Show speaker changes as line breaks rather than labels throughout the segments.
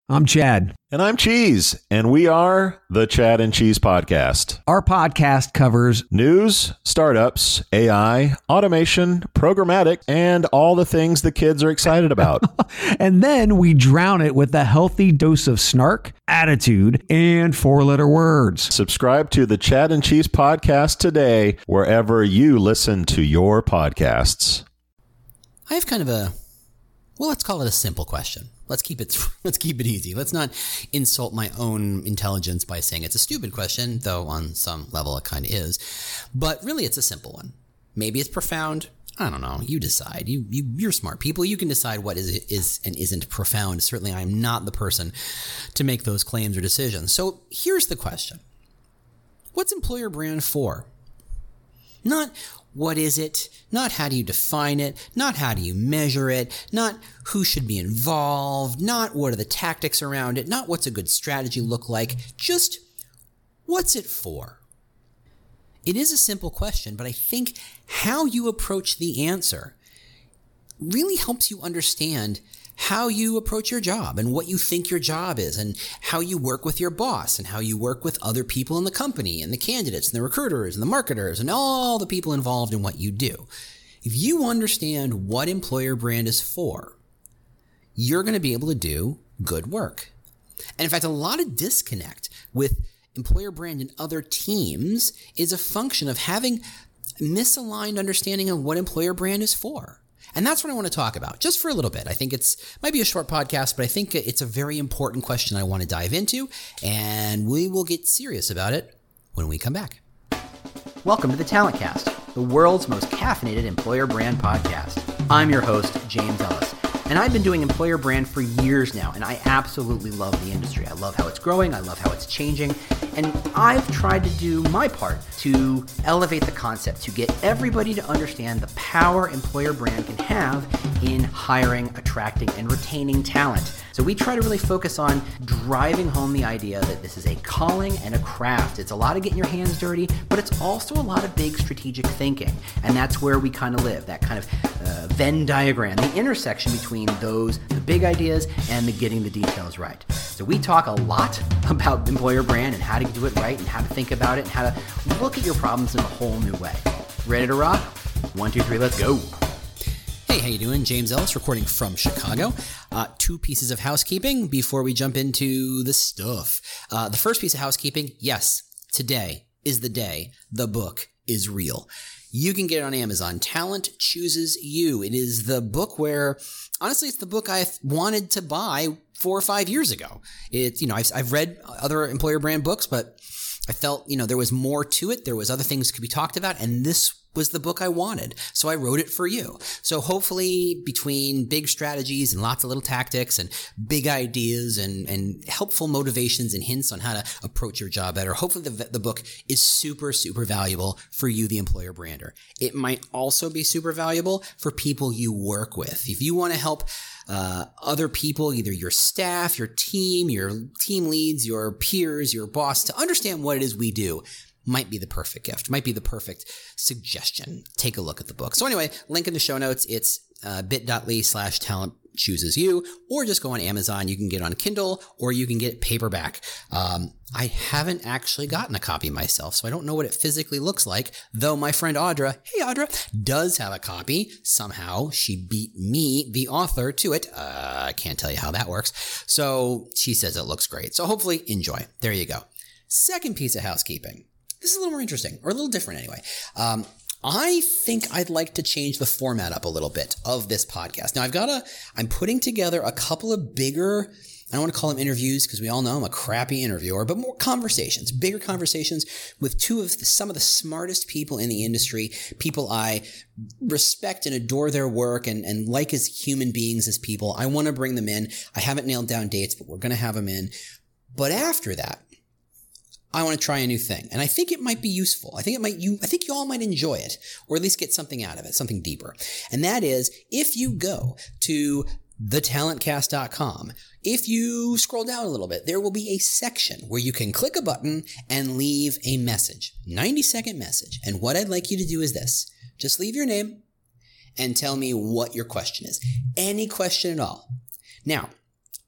I'm Chad.
And I'm Cheese, and we are the Chad and Cheese Podcast.
Our podcast covers
news, startups, AI, automation, programmatic, and all the things the kids are excited about.
and then we drown it with a healthy dose of snark, attitude, and four-letter words.
Subscribe to the Chad and Cheese Podcast today, wherever you listen to your podcasts.
I have kind of let's call it a simple question. Let's keep it easy. Let's not insult my own intelligence by saying it's a stupid question, though on some level it kind of is. But really, it's a simple one. Maybe it's profound. I don't know. You decide. You're smart people. You can decide what is and isn't profound. Certainly, I'm not the person to make those claims or decisions. So here's the question. What's employer brand for? Not what is it, not how do you define it, not how do you measure it, not who should be involved, not what are the tactics around it, not what's a good strategy look like, just what's it for? It is a simple question, but I think how you approach the answer really helps you understand how you approach your job and what you think your job is and how you work with your boss and how you work with other people in the company and the candidates and the recruiters and the marketers and all the people involved in what you do. If you understand what employer brand is for, you're going to be able to do good work. And in fact, a lot of disconnect with employer brand and other teams is a function of having misaligned understanding of what employer brand is for. And that's what I want to talk about, just for a little bit. I think might be a short podcast, but I think it's a very important question I want to dive into, and we will get serious about it when we come back.
Welcome to the Talent Cast, the world's most caffeinated employer brand podcast. I'm your host, James Ellis, and I've been doing employer brand for years now, and I absolutely love the industry. I love how it's growing, I love how it's changing, and I've tried to do my part to elevate the concept, to get everybody to understand the power employer brand can have in hiring, attracting, and retaining talent. So we try to really focus on driving home the idea that this is a calling and a craft. It's a lot of getting your hands dirty, but it's also a lot of big strategic thinking. And that's where we kind of live, that kind of Venn diagram, the intersection between the big ideas and the getting the details right. So we talk a lot about employer brand and how to do it right and how to think about it and how to look at your problems in a whole new way. Ready to rock? 1, 2, 3, let's go.
Hey, how you doing? James Ellis, recording from Chicago. 2 pieces of housekeeping before we jump into the stuff. The first piece of housekeeping, yes, today is the day the book is real. You can get it on Amazon. Talent Chooses You. It is the book where, honestly, it's the book I wanted to buy 4 or 5 years ago. I've read other employer brand books, but I felt, there was more to it. There was other things could be talked about, and this was the book I wanted. So I wrote it for you. So hopefully between big strategies and lots of little tactics and big ideas and helpful motivations and hints on how to approach your job better, hopefully the book is super, super valuable for you, the employer brander. It might also be super valuable for people you work with. If you want to help other people, either your staff, your team leads, your peers, your boss, to understand what it is we do, might be the perfect gift, might be the perfect suggestion. Take a look at the book. So anyway, link in the show notes. It's bit.ly/talent chooses you, or just go on Amazon. You can get it on Kindle or you can get it paperback. I haven't actually gotten a copy myself, so I don't know what it physically looks like, though my friend Audra, hey Audra, does have a copy. Somehow she beat me, the author, to it. I can't tell you how that works. So she says it looks great. So hopefully enjoy. There you go. Second piece of housekeeping. This is a little more interesting, or a little different anyway. I think I'd like to change the format up a little bit of this podcast. Now I'm putting together a couple of bigger, I don't want to call them interviews because we all know I'm a crappy interviewer, but more conversations, bigger conversations with some of the smartest people in the industry, people I respect and adore their work and like as human beings, as people. I want to bring them in. I haven't nailed down dates, but we're going to have them in. But after that, I want to try a new thing, and I think it might be useful. I think you all might enjoy it, or at least get something out of it, something deeper. And that is, if you go to thetalentcast.com, if you scroll down a little bit, there will be a section where you can click a button and leave a message, 90-second message. And what I'd like you to do is this: just leave your name and tell me what your question is. Any question at all. Now,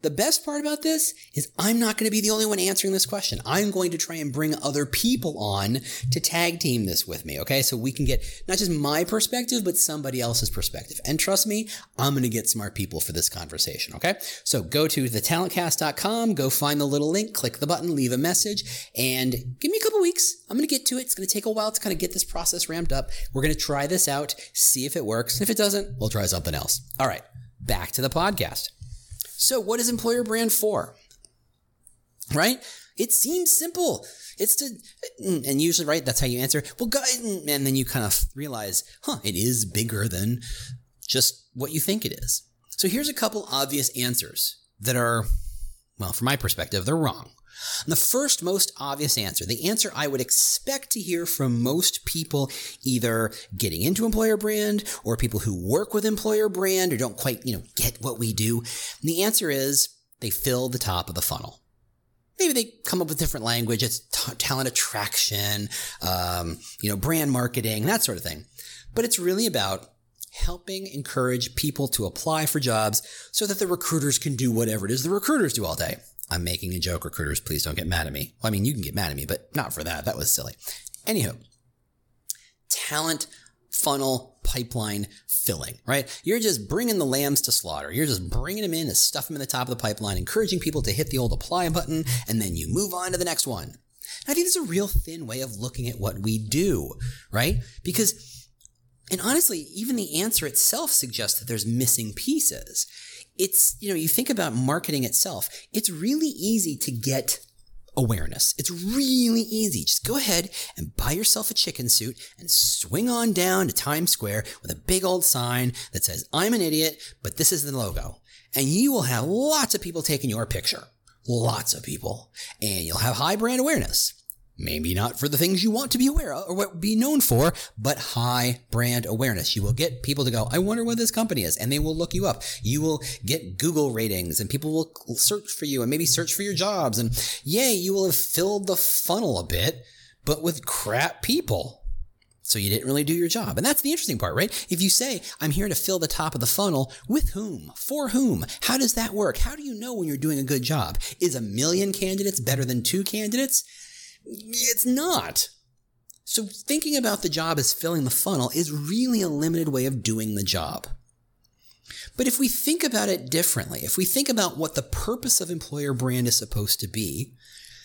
The best part about this is I'm not going to be the only one answering this question. I'm going to try and bring other people on to tag team this with me, okay? So we can get not just my perspective, but somebody else's perspective. And trust me, I'm going to get smart people for this conversation, okay? So go to thetalentcast.com, go find the little link, click the button, leave a message, and give me a couple weeks. I'm going to get to it. It's going to take a while to kind of get this process ramped up. We're going to try this out, see if it works. If it doesn't, we'll try something else. All right, back to the podcast. So what is employer brand for? Right? It seems simple. It's to, and usually, right, that's how you answer. Well, and then you kind of realize, it is bigger than just what you think it is. So here's a couple obvious answers that are, well, from my perspective, they're wrong. And the first most obvious answer, the answer I would expect to hear from most people either getting into employer brand or people who work with employer brand or don't quite, get what we do. And the answer is they fill the top of the funnel. Maybe they come up with different language. It's talent attraction, brand marketing, that sort of thing. But it's really about helping encourage people to apply for jobs so that the recruiters can do whatever it is the recruiters do all day. I'm making a joke, recruiters, please don't get mad at me. Well, I mean, you can get mad at me, but not for that. That was silly. Anywho, talent funnel pipeline filling, right? You're just bringing the lambs to slaughter. You're just bringing them in and stuff them in the top of the pipeline, encouraging people to hit the old apply button, and then you move on to the next one. I think it's a real thin way of looking at what we do, right? And honestly, even the answer itself suggests that there's missing pieces. It's, you think about marketing itself. It's really easy to get awareness. It's really easy. Just go ahead and buy yourself a chicken suit and swing on down to Times Square with a big old sign that says, I'm an idiot, but this is the logo. And you will have lots of people taking your picture. Lots of people. And you'll have high brand awareness. Maybe not for the things you want to be aware of or be known for, but high brand awareness. You will get people to go, I wonder what this company is, and they will look you up. You will get Google ratings, and people will search for you and maybe search for your jobs. And yay, you will have filled the funnel a bit, but with crap people. So you didn't really do your job. And that's the interesting part, right? If you say, I'm here to fill the top of the funnel, with whom? For whom? How does that work? How do you know when you're doing a good job? Is 1 million candidates better than 2 candidates? It's not. So thinking about the job as filling the funnel is really a limited way of doing the job. But if we think about it differently, if we think about what the purpose of employer brand is supposed to be,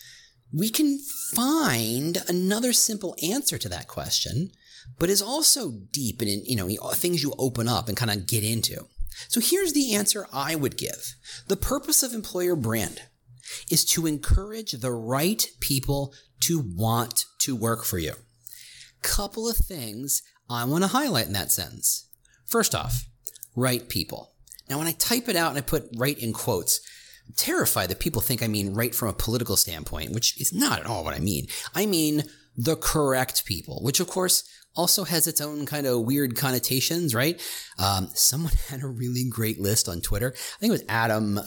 we can find another simple answer to that question, but is also deep and things you open up and kind of get into. So here's the answer I would give. The purpose of employer brand is to encourage the right people to want to work for you. Couple of things I want to highlight in that sentence. First off, right people. Now, when I type it out and I put right in quotes, I'm terrified that people think I mean right from a political standpoint, which is not at all what I mean. I mean the correct people, which of course also has its own kind of weird connotations, right? Someone had a really great list on Twitter. I think it was Adam,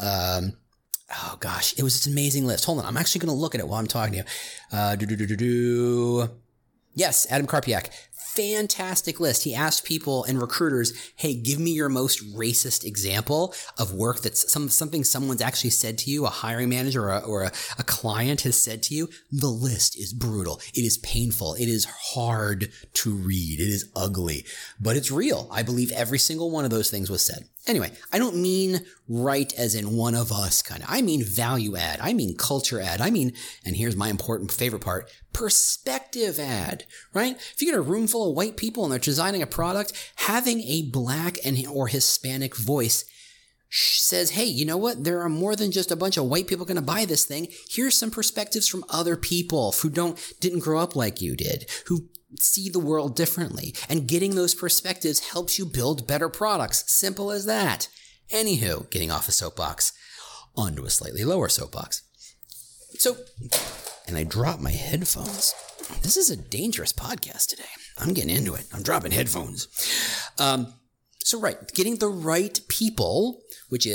oh gosh, it was an amazing list. Hold on, I'm actually going to look at it while I'm talking to you. Yes, Adam Karpiak. Fantastic list. He asked people and recruiters, hey, give me your most racist example of work that's something someone's actually said to you, a hiring manager or a client has said to you. The list is brutal. It is painful. It is hard to read. It is ugly, but it's real. I believe every single one of those things was said. Anyway, I don't mean right as in one of us kind of. I mean value add. I mean culture add. I mean, and here's my important favorite part, perspective add, right? If you get a room full of white people and they're designing a product, having a black or Hispanic voice says, hey, you know what? There are more than just a bunch of white people going to buy this thing. Here's some perspectives from other people who didn't grow up like you did, who see the world differently. And getting those perspectives helps you build better products. Simple as that. Anywho, getting off a soapbox onto a slightly lower soapbox. So, and I dropped my headphones. This is a dangerous podcast today. I'm getting into it. I'm dropping headphones. So right, getting the right people, which is,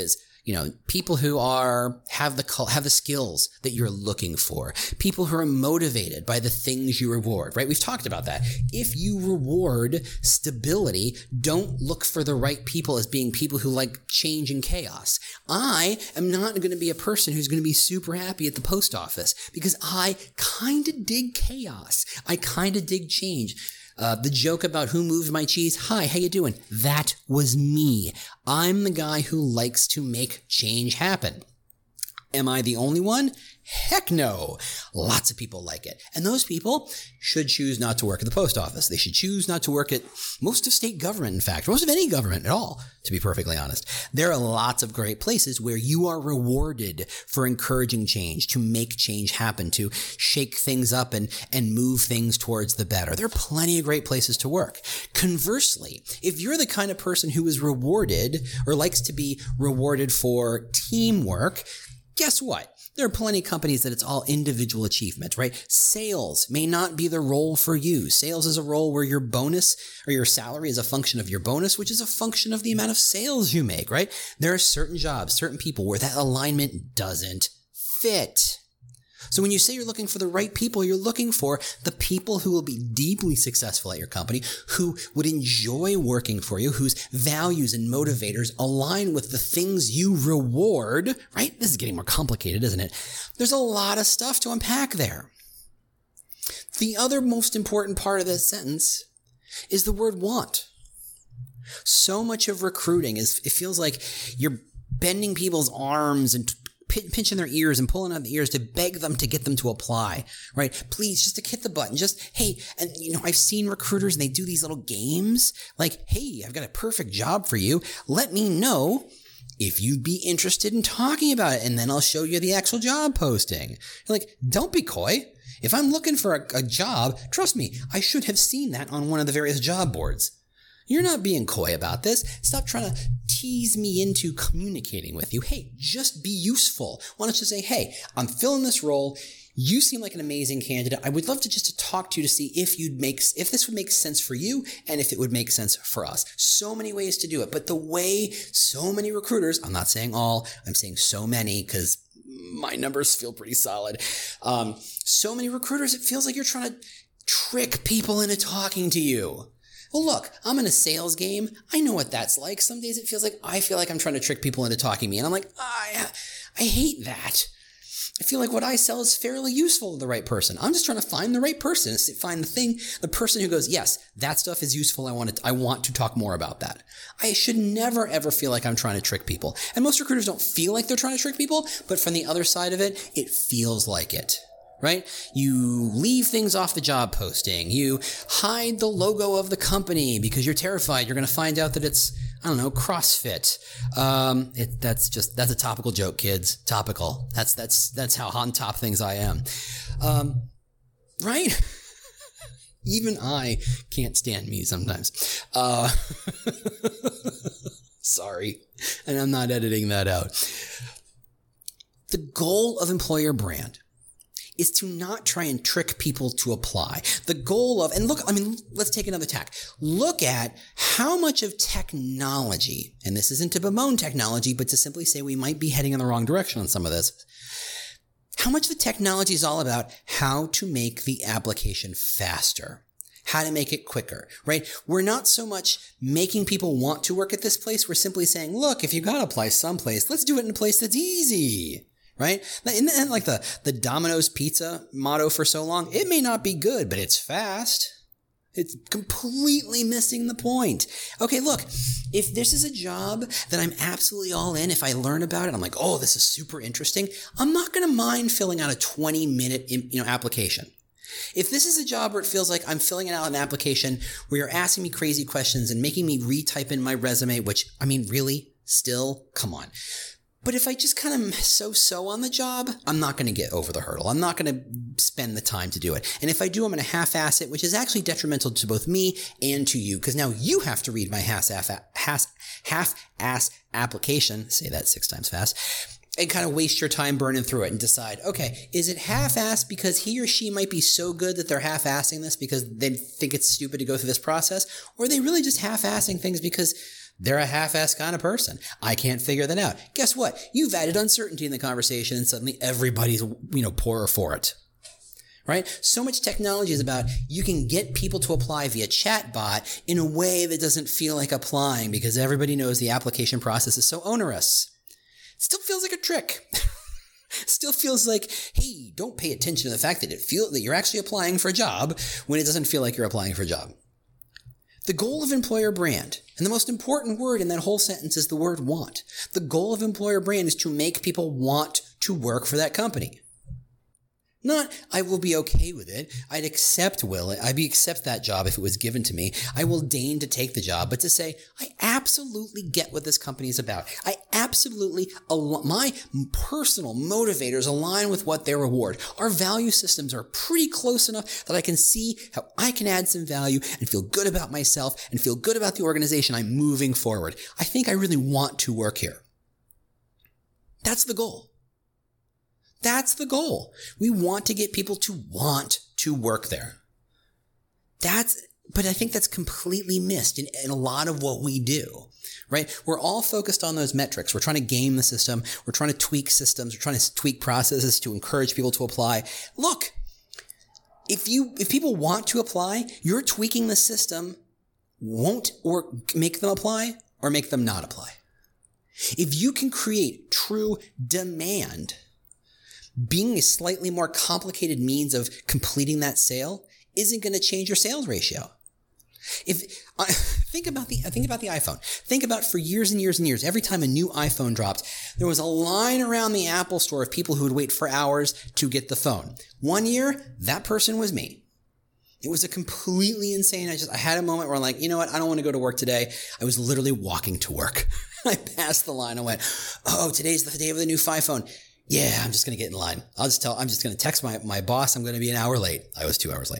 people who have the skills that you're looking for, people who are motivated by the things you reward, right? We've talked about that. If you reward stability, don't look for the right people as being people who like change and chaos. I am not going to be a person who's going to be super happy at the post office because I kind of dig chaos. I kind of dig change. The joke about who moved my cheese. Hi, how you doing? That was me. I'm the guy who likes to make change happen. Am I the only one? Heck no. Lots of people like it. And those people should choose not to work at the post office. They should choose not to work at most of state government, in fact, most of any government at all, to be perfectly honest. There are lots of great places where you are rewarded for encouraging change, to make change happen, to shake things up and move things towards the better. There are plenty of great places to work. Conversely, if you're the kind of person who is rewarded or likes to be rewarded for teamwork, guess what? There are plenty of companies that it's all individual achievement, right? Sales may not be the role for you. Sales is a role where your bonus or your salary is a function of your bonus, which is a function of the amount of sales you make, right? There are certain jobs, certain people where that alignment doesn't fit. So when you say you're looking for the right people, you're looking for the people who will be deeply successful at your company, who would enjoy working for you, whose values and motivators align with the things you reward, right? This is getting more complicated, isn't it? There's a lot of stuff to unpack there. The other most important part of this sentence is the word want. So much of recruiting it feels like you're bending people's arms and pinching their ears and pulling out the ears to beg them to get them to apply, right? Please, just to hit the button. Just, hey, and I've seen recruiters and they do these little games like, hey, I've got a perfect job for you. Let me know if you'd be interested in talking about it, and then I'll show you the actual job posting. You're like, don't be coy. If I'm looking for a job, trust me, I should have seen that on one of the various job boards. You're not being coy about this. Stop trying to tease me into communicating with you. Hey, just be useful. Why don't you say, hey, I'm filling this role. You seem like an amazing candidate. I would love to just talk to you to see if this would make sense for you and if it would make sense for us. So many ways to do it. But the way so many recruiters, I'm not saying all, I'm saying so many because my numbers feel pretty solid. So many recruiters, it feels like you're trying to trick people into talking to you. Well, look, I'm in a sales game. I know what that's like. Some days it feels like I feel like I'm trying to trick people into talking to me. And I'm like, I hate that. I feel like what I sell is fairly useful to the right person. I'm just trying to find the right person, find the person who goes, yes, that stuff is useful. I want to talk more about that. I should never, ever feel like I'm trying to trick people. And most recruiters don't feel like they're trying to trick people, but from the other side of it, it feels like it. Right? You leave things off the job posting. You hide the logo of the company because you're terrified you're going to find out that it's, I don't know, CrossFit. That's a topical joke, kids. Topical. That's how on top things I am. Right? Even I can't stand me sometimes. Sorry. And I'm not editing that out. The goal of employer brand is to not try and trick people to apply. The goal of, and look, let's take another tack. Look at how much of technology, and this isn't to bemoan technology, but to simply say we might be heading in the wrong direction on some of this. How much of the technology is all about how to make the application faster, how to make it quicker, right? We're not so much making people want to work at this place. We're simply saying, look, if you got to apply someplace, let's do it in a place that's easy. Right? And like the Domino's pizza motto for so long, it may not be good, but it's fast. It's completely missing the point. Okay, look, if this is a job that I'm absolutely all in, if I learn about it, I'm like, oh, this is super interesting. I'm not going to mind filling out a 20-minute, application. If this is a job where it feels like I'm filling out an application where you're asking me crazy questions and making me retype in my resume, which, really, still, come on. But if I just kind of so on the job, I'm not going to get over the hurdle. I'm not going to spend the time to do it. And if I do, I'm going to half-ass it, which is actually detrimental to both me and to you, because now you have to read my half-ass application, say that 6 times fast, and kind of waste your time burning through it and decide, okay, is it half-assed because he or she might be so good that they're half-assing this because they think it's stupid to go through this process? Or are they really just half-assing things because They're a half-assed kind of person. I can't figure that out. Guess what? You've added uncertainty in the conversation and suddenly everybody's, poorer for it. Right? So much technology is about you can get people to apply via chatbot in a way that doesn't feel like applying because everybody knows the application process is so onerous. It still feels like a trick. Still feels like, hey, don't pay attention to the fact that you're actually applying for a job when it doesn't feel like you're applying for a job. The goal of employer brand, and the most important word in that whole sentence is the word want. The goal of employer brand is to make people want to work for that company. Not, I will be okay with it. I'd accept that job if it was given to me. I will deign to take the job, but to say, I absolutely get what this company is about. My personal motivators align with what they reward. Our value systems are pretty close enough that I can see how I can add some value and feel good about myself and feel good about the organization I'm moving forward. I think I really want to work here. That's the goal. That's the goal. We want to get people to want to work there. But I think that's completely missed in a lot of what we do, right? We're all focused on those metrics. We're trying to game the system. We're trying to tweak systems. We're trying to tweak processes to encourage people to apply. Look, if people want to apply, you're tweaking the system won't or make them apply or make them not apply. If you can create true demand, being a slightly more complicated means of completing that sale isn't going to change your sales ratio. Think about the iPhone. Think about for years and years and years, every time a new iPhone dropped, there was a line around the Apple store of people who would wait for hours to get the phone. One year, that person was me. It was a completely insane. I had a moment where I'm like, you know what? I don't want to go to work today. I was literally walking to work. I passed the line. I went, oh, today's the day of the new iPhone. Yeah, I'm just going to get in line. I'm just going to text my boss. I'm going to be an hour late. I was 2 hours late.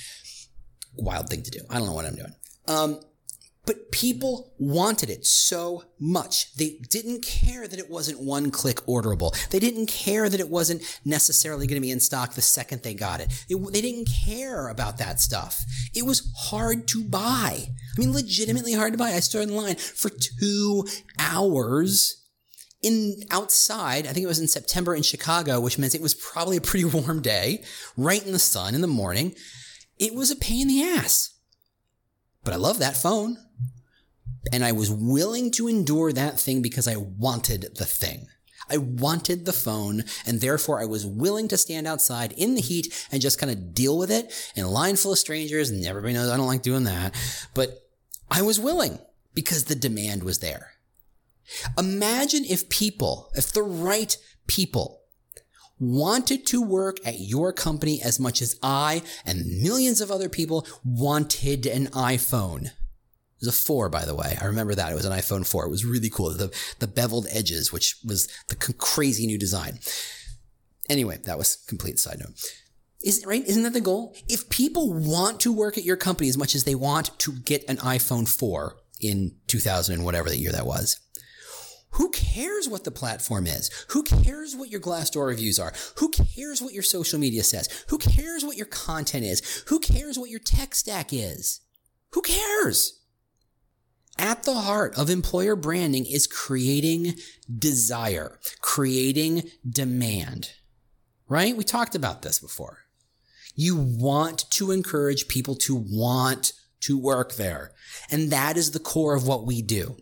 Wild thing to do. I don't know what I'm doing. But people wanted it so much. They didn't care that it wasn't one-click orderable. They didn't care that it wasn't necessarily going to be in stock the second they got it. They didn't care about that stuff. It was hard to buy. I mean, legitimately hard to buy. I stood in line for 2 hours outside. I think it was in September in Chicago, which meant it was probably a pretty warm day, right in the sun in the morning. It was a pain in the ass. But I love that phone. And I was willing to endure that thing because I wanted the thing. I wanted the phone, and therefore I was willing to stand outside in the heat and just kind of deal with it in a line full of strangers, and everybody knows I don't like doing that. But I was willing because the demand was there. Imagine if the right people wanted to work at your company as much as I and millions of other people wanted an iPhone. It was a 4, by the way. I remember that. It was an iPhone 4. It was really cool. The beveled edges, which was the crazy new design. Anyway, that was a complete side note. Isn't that the goal? If people want to work at your company as much as they want to get an iPhone 4 in 2000 and whatever the year that was, who cares what the platform is? Who cares what your Glassdoor reviews are? Who cares what your social media says? Who cares what your content is? Who cares what your tech stack is? Who cares? At the heart of employer branding is creating desire, creating demand, right? We talked about this before. You want to encourage people to want to work there. And that is the core of what we do.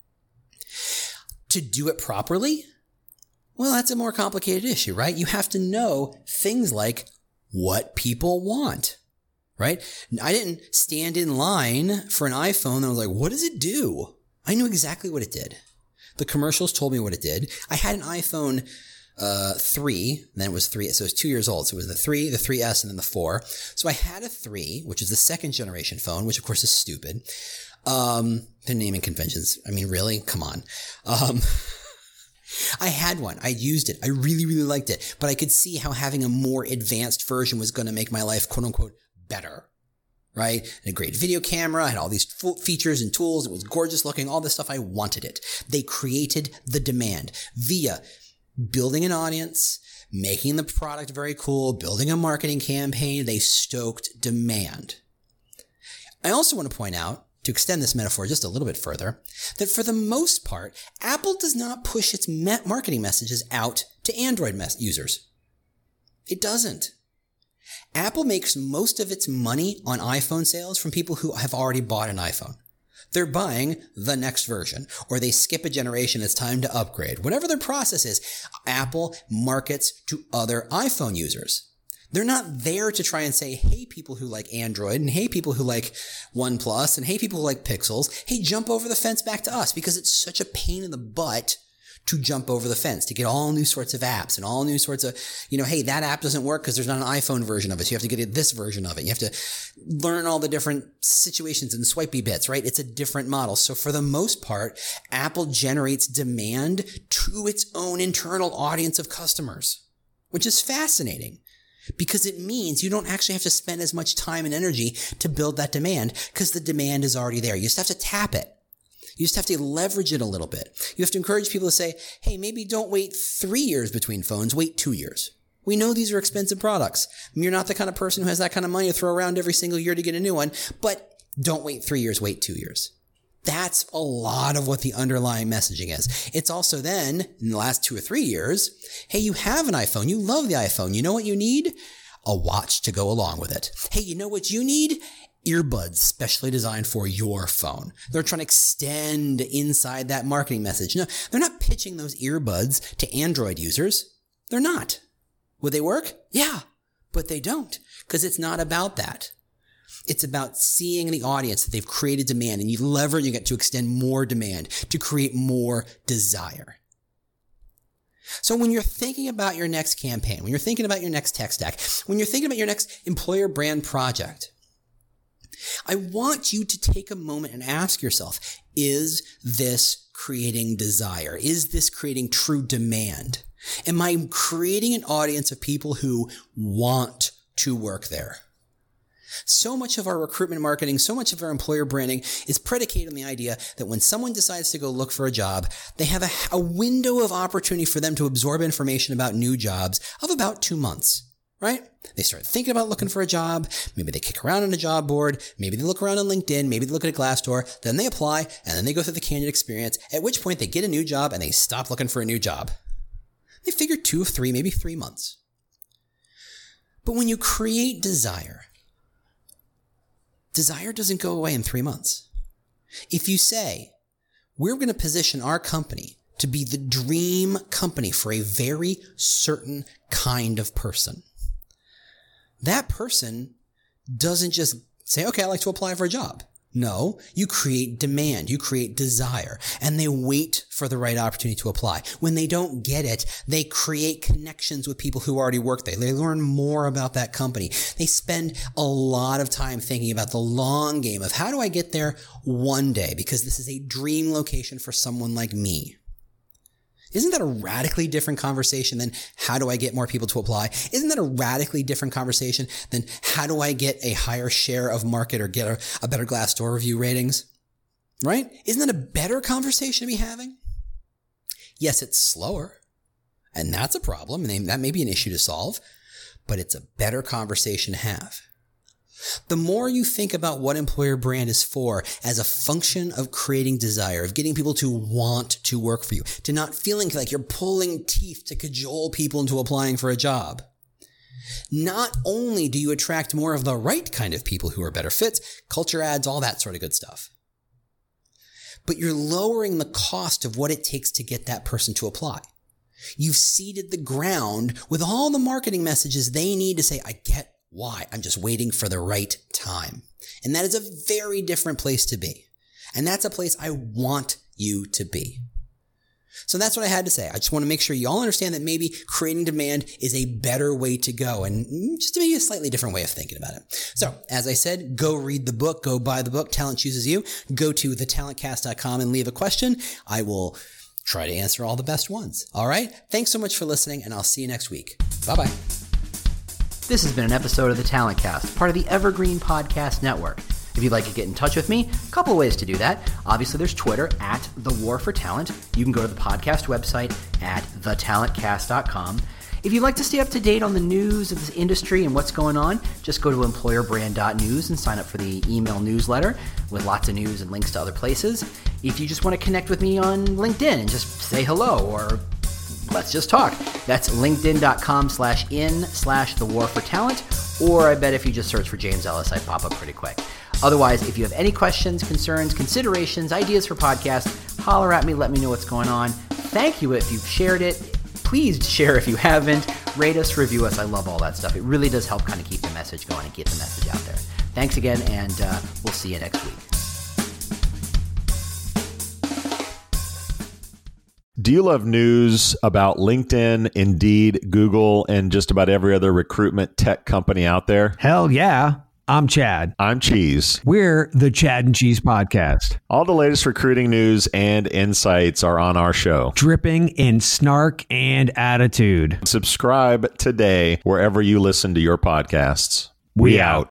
To do it properly? Well, that's a more complicated issue, right? You have to know things like what people want, right? I didn't stand in line for an iPhone and I was like, what does it do? I knew exactly what it did. The commercials told me what it did. I had an iPhone 3, then it was 3, so it was 2 years old. So it was the 3, the 3S, and then the 4. So I had a 3, which is the second generation phone, which of course is stupid. The naming conventions. I mean, really? Come on. I had one. I used it. I really, really liked it. But I could see how having a more advanced version was going to make my life, quote unquote, better. Right? And a great video camera. I had all these features and tools. It was gorgeous looking. All this stuff. I wanted it. They created the demand via building an audience, making the product very cool, building a marketing campaign. They stoked demand. I also want to point out to extend this metaphor just a little bit further, that for the most part, Apple does not push its marketing messages out to Android users. It doesn't. Apple makes most of its money on iPhone sales from people who have already bought an iPhone. They're buying the next version, or they skip a generation, it's time to upgrade. Whatever their process is, Apple markets to other iPhone users. They're not there to try and say, hey, people who like Android, and hey, people who like OnePlus, and hey, people who like Pixels, hey, jump over the fence back to us, because it's such a pain in the butt to jump over the fence, to get all new sorts of apps and all new sorts of, hey, that app doesn't work because there's not an iPhone version of it. So you have to get this version of it. You have to learn all the different situations and swipey bits, right? It's a different model. So for the most part, Apple generates demand to its own internal audience of customers, which is fascinating. Because it means you don't actually have to spend as much time and energy to build that demand, because the demand is already there. You just have to tap it. You just have to leverage it a little bit. You have to encourage people to say, hey, maybe don't wait 3 years between phones, wait 2 years. We know these are expensive products. You're not the kind of person who has that kind of money to throw around every single year to get a new one, but don't wait 3 years, wait 2 years. That's a lot of what the underlying messaging is. It's also then, in the last 2 or 3 years, hey, you have an iPhone. You love the iPhone. You know what you need? A watch to go along with it. Hey, you know what you need? Earbuds specially designed for your phone. They're trying to extend inside that marketing message. No, they're not pitching those earbuds to Android users. They're not. Would they work? Yeah, but they don't, because it's not about that. It's about seeing the audience that they've created demand, and you leveraging it to extend more demand, to create more desire. So when you're thinking about your next campaign, when you're thinking about your next tech stack, when you're thinking about your next employer brand project, I want you to take a moment and ask yourself, is this creating desire? Is this creating true demand? Am I creating an audience of people who want to work there? So much of our recruitment marketing, so much of our employer branding is predicated on the idea that when someone decides to go look for a job, they have a window of opportunity for them to absorb information about new jobs of about 2 months, right? They start thinking about looking for a job. Maybe they kick around on a job board. Maybe they look around on LinkedIn. Maybe they look at a Glassdoor. Then they apply, and then they go through the candidate experience, at which point they get a new job and they stop looking for a new job. They figure 2 or 3, maybe 3 months. But when you create desire doesn't go away in 3 months. If you say, we're going to position our company to be the dream company for a very certain kind of person, that person doesn't just say, okay, I'd like to apply for a job. No, you create demand, you create desire, and they wait for the right opportunity to apply. When they don't get it, they create connections with people who already work there. They learn more about that company. They spend a lot of time thinking about the long game of how do I get there one day, because this is a dream location for someone like me. Isn't that a radically different conversation than how do I get more people to apply? Isn't that a radically different conversation than how do I get a higher share of market or get a better Glassdoor review ratings? Right? Isn't that a better conversation to be having? Yes, it's slower, and that's a problem, and that may be an issue to solve, but it's a better conversation to have. The more you think about what employer brand is for as a function of creating desire, of getting people to want to work for you, to not feeling like you're pulling teeth to cajole people into applying for a job, not only do you attract more of the right kind of people who are better fits, culture ads, all that sort of good stuff, but you're lowering the cost of what it takes to get that person to apply. You've seeded the ground with all the marketing messages they need to say, I get why. I'm just waiting for the right time. And that is a very different place to be. And that's a place I want you to be. So that's what I had to say. I just want to make sure you all understand that maybe creating demand is a better way to go, and just maybe a slightly different way of thinking about it. So as I said, go read the book, go buy the book, Talent Chooses You. Go to thetalentcast.com and leave a question. I will try to answer all the best ones. All right. Thanks so much for listening, and I'll see you next week. Bye-bye.
This has been an episode of The Talent Cast, part of the Evergreen Podcast Network. If you'd like to get in touch with me, a couple of ways to do that. Obviously, there's Twitter at The War for Talent. You can go to the podcast website at thetalentcast.com. If you'd like to stay up to date on the news of this industry and what's going on, just go to employerbrand.news and sign up for the email newsletter with lots of news and links to other places. If you just want to connect with me on LinkedIn and just say hello or let's just talk, that's linkedin.com/in/thewar4talent, or I bet if you just search for James Ellis, I pop up pretty quick. Otherwise, if you have any questions, concerns, considerations, ideas for podcasts, holler at me, let me know what's going on. Thank you if you've shared it. Please share if you haven't. Rate us, review us. I love all that stuff. It really does help kind of keep the message going and get the message out there. Thanks again, and we'll see you next week.
Do you love news about LinkedIn, Indeed, Google, and just about every other recruitment tech company out there?
Hell yeah. I'm Chad.
I'm Cheese.
We're the Chad and Cheese Podcast.
All the latest recruiting news and insights are on our show.
Dripping in snark and attitude.
Subscribe today wherever you listen to your podcasts.
We out.